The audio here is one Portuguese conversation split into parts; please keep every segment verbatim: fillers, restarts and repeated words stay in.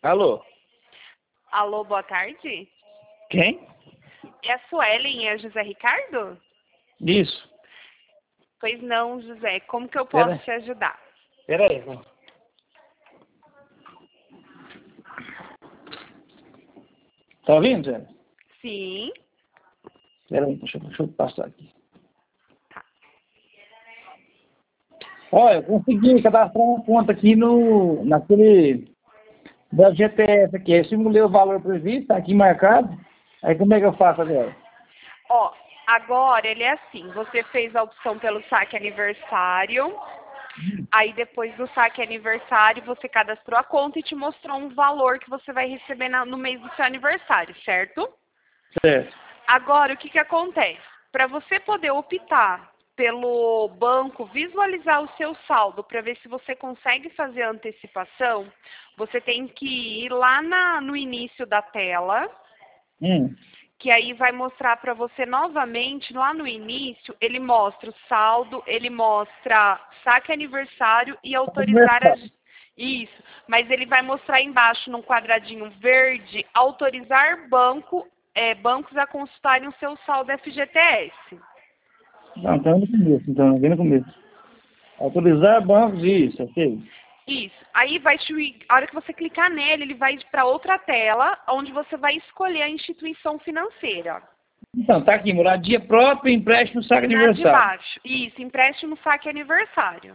Alô? Alô, boa tarde. Quem? É a Suelen e é José Ricardo? Isso. Pois não, José. Como que eu posso Pera, te ajudar? pera aí. Vamos. Tá ouvindo, Zé? Sim. Pera aí, deixa, eu- deixa eu passar aqui. Tá. Olha, eu consegui cadastrar uma conta aqui no, naquele da G T S aqui. Eu simulei o valor previsto, tá aqui marcado. Aí como é que eu faço agora? Ó, agora ele é assim. Você fez a opção pelo saque aniversário. Aí depois do saque aniversário, você cadastrou a conta e te mostrou um valor que você vai receber na- no mês do seu aniversário, certo? Certo. Agora, o que que acontece? Para você poder optar pelo banco, visualizar o seu saldo para ver se você consegue fazer a antecipação, você tem que ir lá na- no início da tela, Hum. que aí vai mostrar para você novamente, lá no início, ele mostra o saldo, ele mostra saque aniversário e autorizar as... Isso, mas ele vai mostrar embaixo, num quadradinho verde, autorizar banco, é, bancos a consultarem o seu saldo F G T S. Não, então no começo, então, aqui no começo. Autorizar bancos, isso, ok. Isso. Aí vai te, a hora que você clicar nele, ele vai para outra tela, onde você vai escolher a instituição financeira. Então, tá aqui, moradia própria, empréstimo, saque Na de aniversário. baixo. Isso, empréstimo, saque aniversário.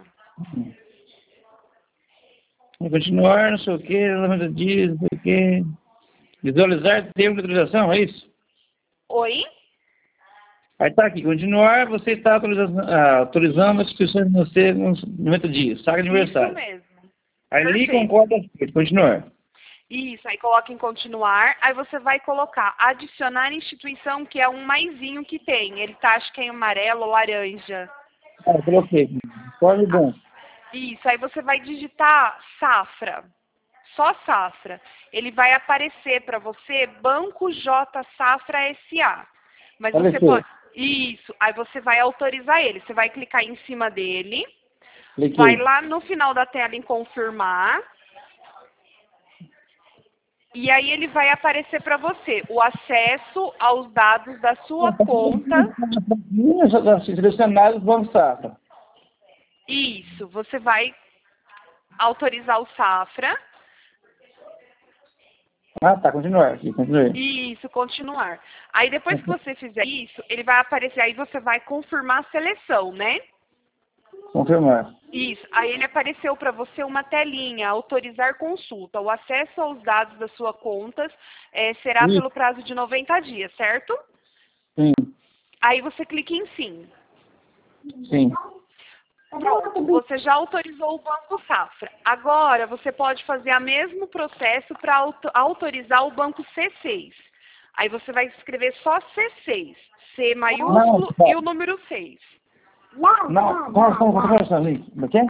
Vou continuar, não sei o que, noventa dias, não sei o que. Visualizar termo de autorização, é isso? Oi? Aí tá aqui, continuar, você está autorizando, ah, autorizando as instituições financeiras nos noventa dias, saque Isso aniversário. mesmo. Aí li Perfeito. concorda, continuar. Isso, aí coloca em continuar, aí você vai colocar adicionar instituição, que é um maisinho que tem. Ele tá, acho que é em amarelo ou laranja. Ah, coloquei. Concordo Ah, bom. isso, aí você vai digitar Safra. Só Safra. Ele vai aparecer para você Banco J Safra S A. Mas você Apareceu. pode... Isso, aí você vai autorizar ele. Você vai clicar em cima dele, vai Cliquei. lá no final da tela em confirmar. E aí ele vai aparecer para você o acesso aos dados da sua conta. Selecionados, vamos Safra. Isso, você vai autorizar o Safra. Ah, tá, continuar aqui, continuei. Isso, continuar. Aí depois que você fizer isso, ele vai aparecer, aí você vai confirmar a seleção, né? Confirmar. Isso. Aí ele apareceu para você uma telinha, autorizar consulta. O acesso aos dados da sua conta eh, será Isso, pelo prazo de noventa dias, certo? sim, Aí você clica em sim. sim. Pronto, você já autorizou o Banco Safra. Agora você pode fazer o mesmo processo para auto autorizar o Banco C seis. Aí você vai escrever só C seis, C maiúsculo Não, e o número seis. não, não, não, conversando ali. O quê?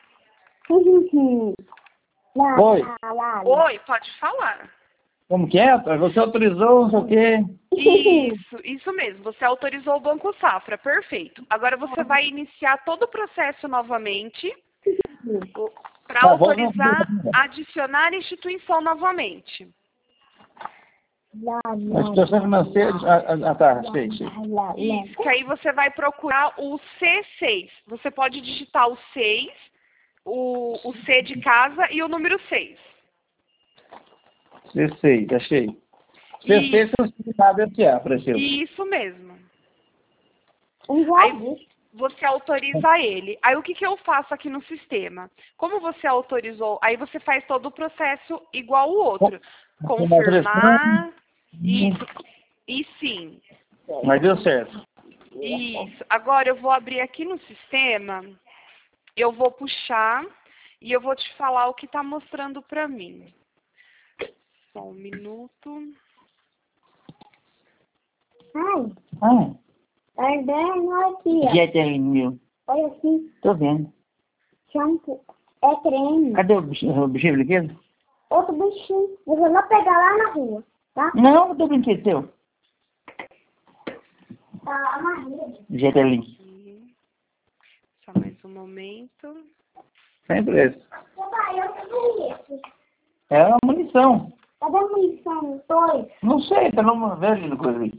Oi, Oi, pode falar. como que é? Você autorizou, não sei o quê. Isso, isso mesmo. Você autorizou o Banco Safra, perfeito. Agora você vai iniciar todo o processo novamente para Tá, volta no- autorizar, adicionar instituição novamente. A situação financeira. Ah, ah, ah, tá, sei, sei. Isso, que aí você vai procurar o C seis. Você pode digitar o seis, o, o C de casa e o número seis. C seis, achei. C seis Isso, sabe o que é, apareceu. isso mesmo. Aí você autoriza ele. Aí o que, que eu faço aqui no sistema? Como você autorizou, aí você faz todo o processo igual o outro. Confirmar, isso, e sim. Mas deu certo. Isso. Agora eu vou abrir aqui no sistema, eu vou puxar e eu vou te falar o que está mostrando para mim. Só um minuto. Ai, Ah, tá ardendo aqui, ó. que é aquele meu? Olha aqui, Tô vendo. shampoo. É creme. Cadê o bichinho, o bichinho brinquedo? Outro bichinho. Eu vou lá pegar lá na rua, tá? Não, cadê o brinquedo teu? Tá amarrado. Jetelinho. Aqui. Só mais um momento. Sempre esse. Papai, eu peguei esse. É uma munição. Cadê a munição? Dois. Não sei, tá numa velha coisa aí.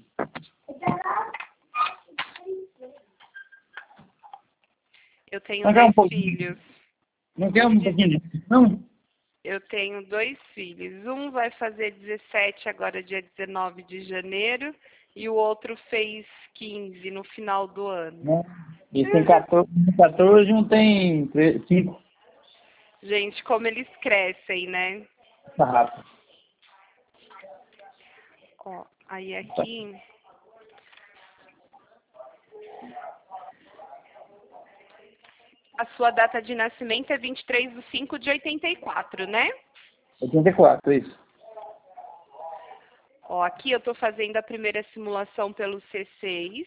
Eu tenho Não quer um dois pouquinho? filhos. Não quer um pouquinho? Não? Eu tenho dois filhos. Um vai fazer dezessete agora, dia dezenove de janeiro, e o outro fez quinze no final do ano. Não. Esse tem quatorze, quatorze e um tem cinco. Gente, como eles crescem, né? Tá rápido. Ó, aí aqui... A sua data de nascimento é vinte e três de cinco de oitenta e quatro, né? oitenta e quatro, isso. Ó, aqui eu estou fazendo a primeira simulação pelo C seis.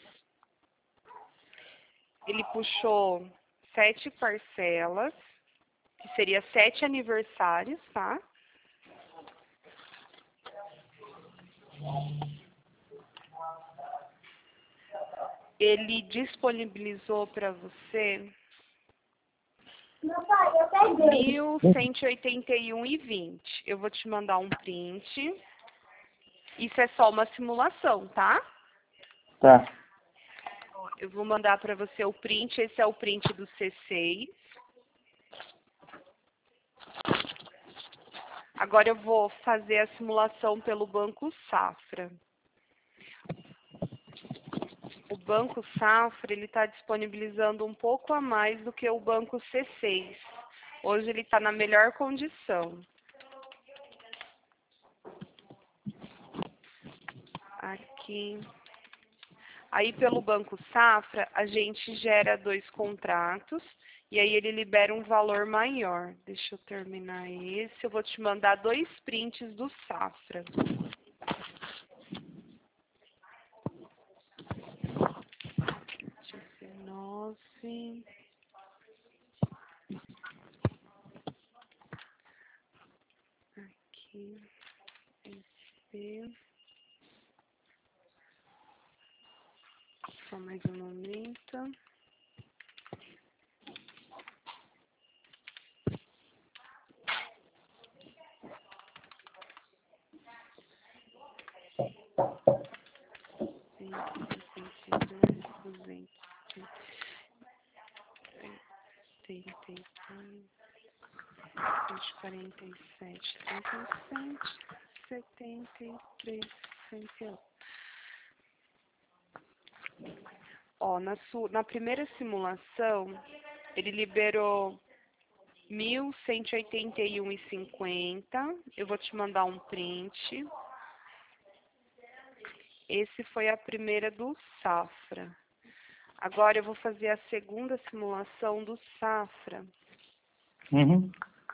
Ele puxou sete parcelas, que seria sete aniversários, tá? Ele disponibilizou para você Meu pai, eu peguei. mil cento e oitenta e um e vinte. Eu vou te mandar um print. Isso é só uma simulação, tá? Tá. Eu vou mandar para você o print. Esse é o print do C seis. Agora eu vou fazer a simulação pelo Banco Safra. O Banco Safra ele está disponibilizando um pouco a mais do que o Banco C seis. Hoje ele está na melhor condição. Aqui. Aí pelo Banco Safra a gente gera dois contratos e aí ele libera um valor maior. Deixa eu terminar esse. Eu vou te mandar dois prints do Safra. dezenove. Aqui. Esse. Só mais um momento. quarenta e sete, trinta e sete, setenta e três, sessenta e um. Ó, na, su, na primeira simulação, ele liberou mil cento e oitenta e um e cinquenta. Eu vou te mandar um print. Esse foi a primeira do Safra. Agora eu vou fazer a segunda simulação do Safra. Uhum.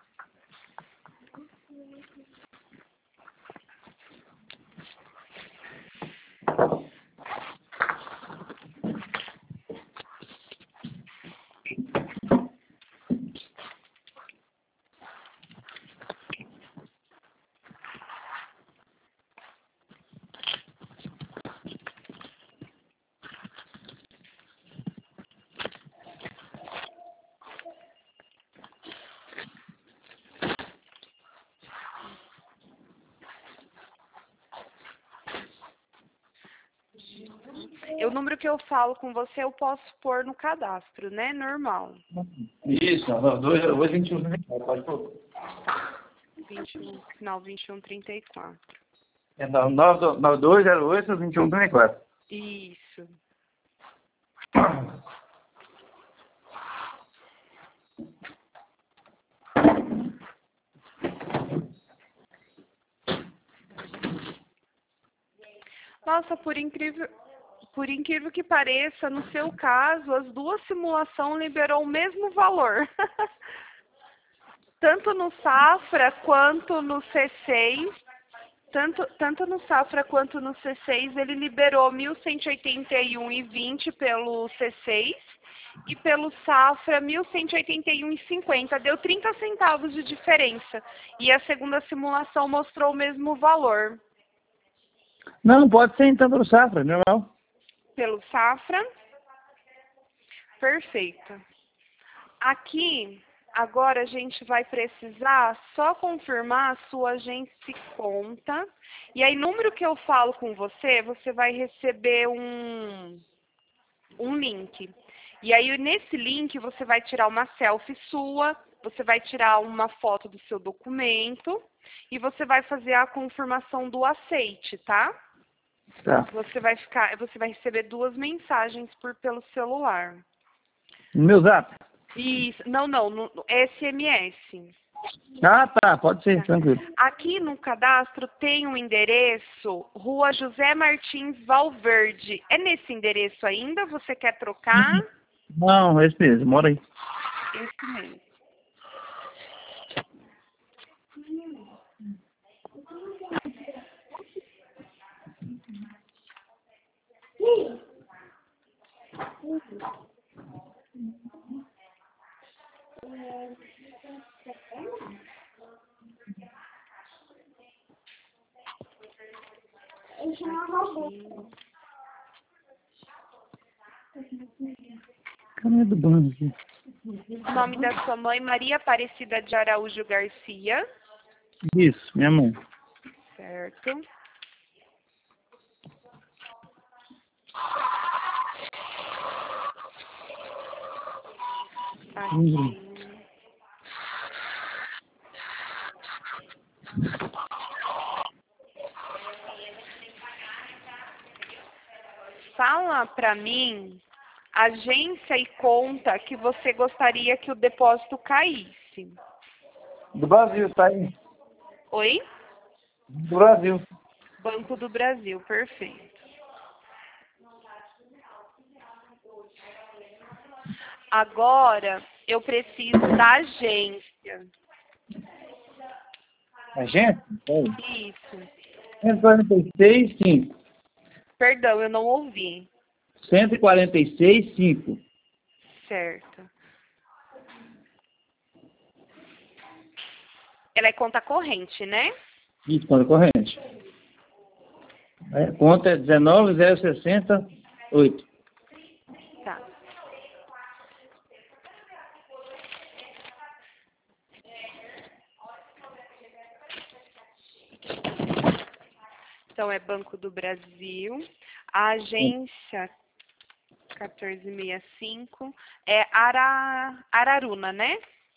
E o número que eu falo com você eu posso pôr no cadastro, né? Normal. Isso, dois zero oito, vinte e um, pode pôr. vinte e um, final vinte e um, trinta e quatro. É nove dois zero oito, vinte e um, trinta e quatro. Isso. Nossa, por incrível, por incrível que pareça, no seu caso, as duas simulações liberou o mesmo valor. Tanto no Safra quanto no C seis, tanto, tanto no Safra quanto no C seis, ele liberou mil cento e oitenta e um e vinte pelo C seis e pelo Safra mil cento e oitenta e um e cinquenta. Deu trinta centavos de diferença. E a segunda simulação mostrou o mesmo valor. Não, pode ser então pelo Safra, normal. Pelo Safra. Perfeito. Aqui, Agora a gente vai precisar só confirmar a sua agência e conta. E aí, número que eu falo com você, você vai receber um, um link. E aí, nesse link, você vai tirar uma selfie sua, você vai tirar uma foto do seu documento e você vai fazer a confirmação do aceite, tá? Tá. Você vai ficar, você vai receber duas mensagens por pelo celular. No meu zap? Isso, não, não, no, no S M S. Ah, tá. Pode ser, tranquilo. Aqui no cadastro tem um endereço, Rua José Martins Valverde. É nesse endereço ainda? Você quer trocar? Não, esse mesmo. Mora aí. Esse mesmo. Ele chama Roberto. Cadê do banco aqui? O nome da sua mãe, Maria Aparecida de Araújo Garcia. Isso, minha mãe. Certo. Aqui. Fala pra mim, agência e conta que você gostaria que o depósito caísse. Do Brasil, tá aí. Oi? Do Brasil. Banco do Brasil, perfeito. Agora, eu preciso da agência. Agência? Aí. Isso. cento e quarenta e seis, cinco. Perdão, eu não ouvi. cento e quarenta e seis, cinco. Certo. Ela é conta corrente, né? Isso, conta corrente. É, conta é dezenove mil e sessenta e oito. Tá. Então, é Banco do Brasil. A agência quatorze sessenta e cinco é Ara... Araruna, né?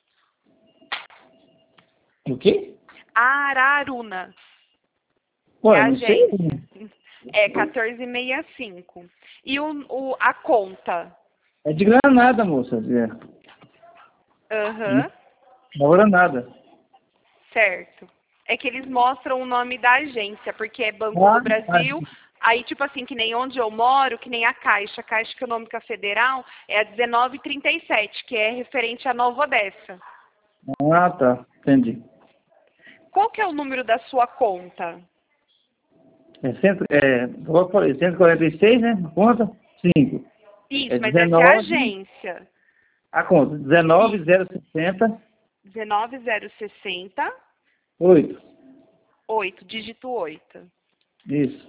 O quê? Araruna. Ué, É a não sei. agência. É quatorze sessenta e cinco. E o, o, a conta? É de Granada, moça. É. Aham. Não é Granada. Certo. É que eles mostram o nome da agência, porque é Banco Ah, do Brasil. Aí, tipo assim, que nem onde eu moro, que nem a Caixa, a Caixa Econômica Federal, é a dezenove trinta e sete, que é referente à Nova Odessa. Ah, tá. Entendi. Qual que é o número da sua conta? É, cento, é, como eu falei, cento e quarenta e seis, né? Conta? cinco. Isso, É mas essa é a dezenove. agência. A conta, dezenove mil e sessenta. dezenove mil e sessenta, oito. oito, dígito oito. Isso.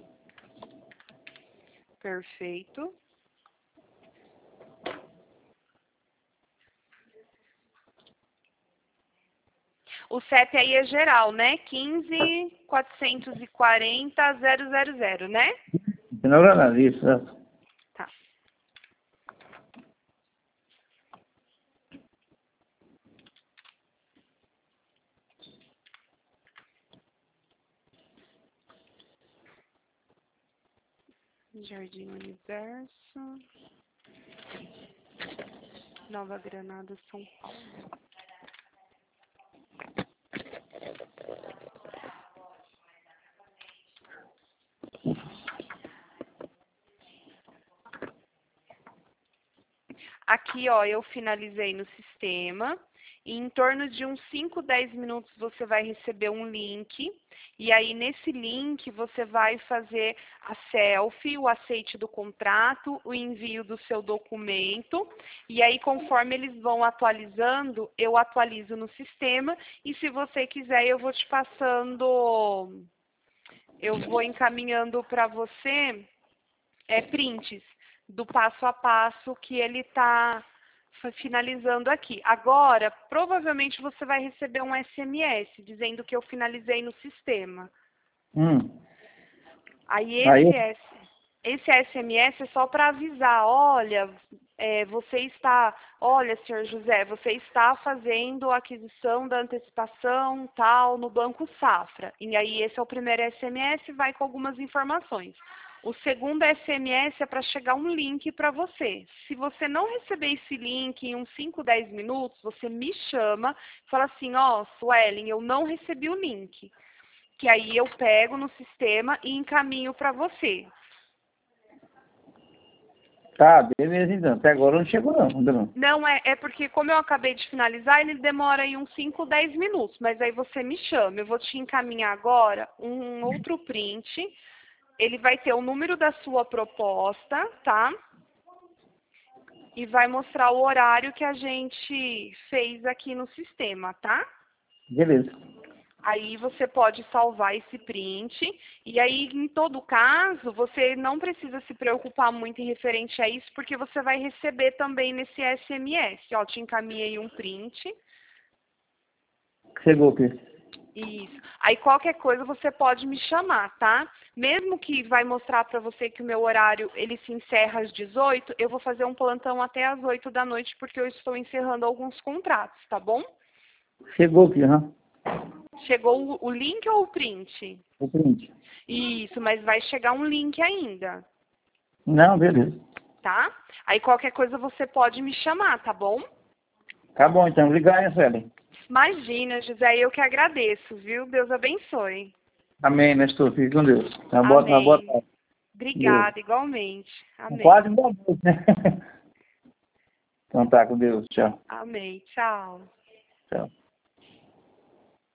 Perfeito. O C E P aí é geral, né? quinze, quatrocentos e quarenta, zero zero zero, né? Não é Granada, isso. Certo. Tá. Jardim Universo. Nova Granada, São Paulo. Aqui, ó, eu finalizei no sistema. E em torno de uns cinco, dez minutos você vai receber um link. E aí, nesse link, você vai fazer a selfie, o aceite do contrato, o envio do seu documento. E aí, conforme eles vão atualizando, eu atualizo no sistema. E se você quiser, eu vou te passando, eu vou encaminhando para você é, prints do passo a passo que ele está fa- finalizando aqui. Agora, provavelmente você vai receber um S M S dizendo que eu finalizei no sistema. Hum. Aí Aí, esse, S, esse S M S é só para avisar, olha, é, você está, olha, senhor José, você está fazendo a aquisição da antecipação tal no Banco Safra. E aí esse é o primeiro S M S, vai com algumas informações. O segundo S M S é para chegar um link para você. Se você não receber esse link em uns cinco, dez minutos, você me chama e fala assim, ó, oh, Suelen, eu não recebi o link. Que aí eu pego no sistema e encaminho para você. tá, beleza então. Até agora não chegou não, ainda não. Não, é, é porque como eu acabei de finalizar, ele demora aí uns cinco, dez minutos. Mas aí você me chama. Eu vou te encaminhar agora um outro print. Ele vai ter o número da sua proposta, tá? E vai mostrar o horário que a gente fez aqui no sistema, tá? Beleza. Aí você pode salvar esse print. E aí, em todo caso, você não precisa se preocupar muito em referente a isso, porque você vai receber também nesse S M S. Ó, te encaminhei um print. Chegou aqui. Isso. Aí qualquer coisa você pode me chamar, tá? Mesmo que vai mostrar para você que o meu horário ele se encerra às dezoito, eu vou fazer um plantão até às oito da noite, porque eu estou encerrando alguns contratos, tá bom? Chegou aqui, aham. Chegou o, o link ou o print? O print. Isso, mas vai chegar um link ainda, Não, beleza. tá? Aí qualquer coisa você pode me chamar, tá bom? Tá bom então, obrigado, hein, Suelen. Imagina, José, eu que agradeço, viu? Deus abençoe. Amém, Nestor. Fique com Deus. Uma boa, uma boa Amém. tarde. Obrigada, igualmente. Amém. Quase boa noite, né? Então tá, com Deus. Tchau. Amém. Tchau. Tchau.